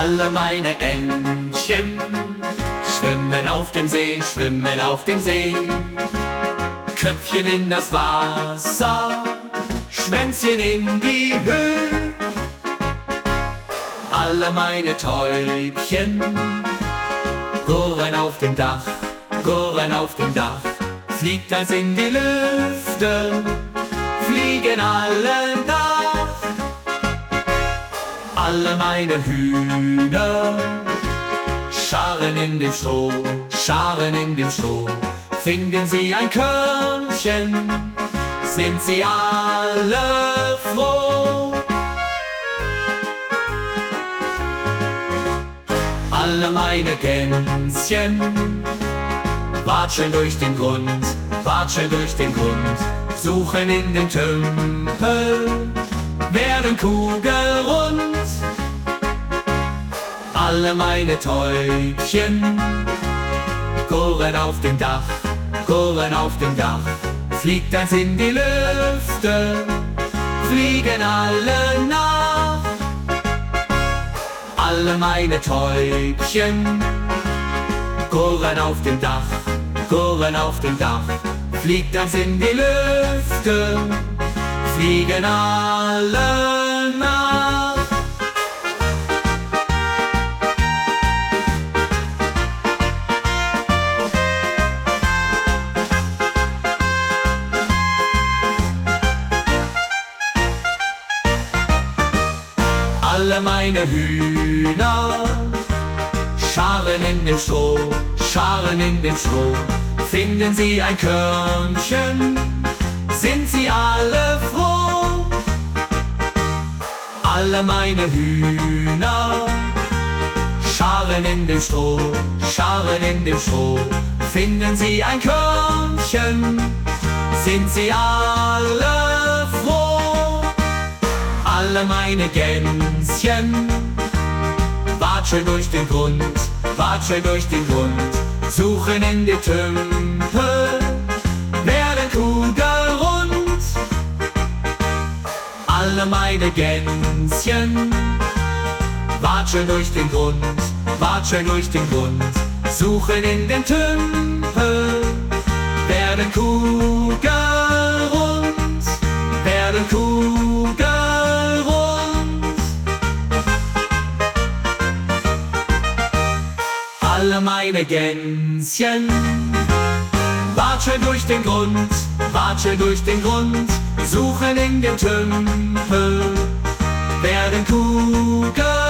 Alle meine Entchen schwimmen auf dem See, schwimmen auf dem See. Köpfchen in das Wasser, Schwänzchen in die Höhe. Alle meine Täubchen gurren auf dem Dach, gurren auf dem Dach. Fliegt eins in die Lüfte, fliegen alle nach. Alle meine Hühner scharen in dem Stroh, scharen in dem Stroh. Finden sie ein Körnchen, sind sie alle froh. Alle meine Gänschen watscheln durch den Grund, watscheln durch den Grund, suchen in den Tümpeln, werden kugelrund. Alle meine Täubchen gurren auf dem Dach, gurren auf dem Dach. Fliegt eins in die Lüfte, fliegen alle nach. Alle meine Täubchen gurren auf dem Dach, gurren auf dem Dach. Fliegt eins in die Lüfte, fliegen alle nach. Alle meine Hühner scharen in dem Stroh, scharen in dem Stroh. Finden sie ein Körnchen, sind sie alle froh. Alle meine Hühner scharen in dem Stroh, scharen in dem Stroh. Finden sie ein Körnchen, sind sie alle froh. Alle meine Gänschen watscheln durch den Grund, watscheln durch den Grund, suchen in die Tümpel, werden kugelrund. Alle meine Gänschen watscheln durch den Grund, watscheln durch den Grund, suchen in den Tümpel, werden kugelrund, werden kugelrund. Alle meine Gänschen watscheln durch den Grund, watscheln durch den Grund, suchen in den Tümpel, werden kugelrund.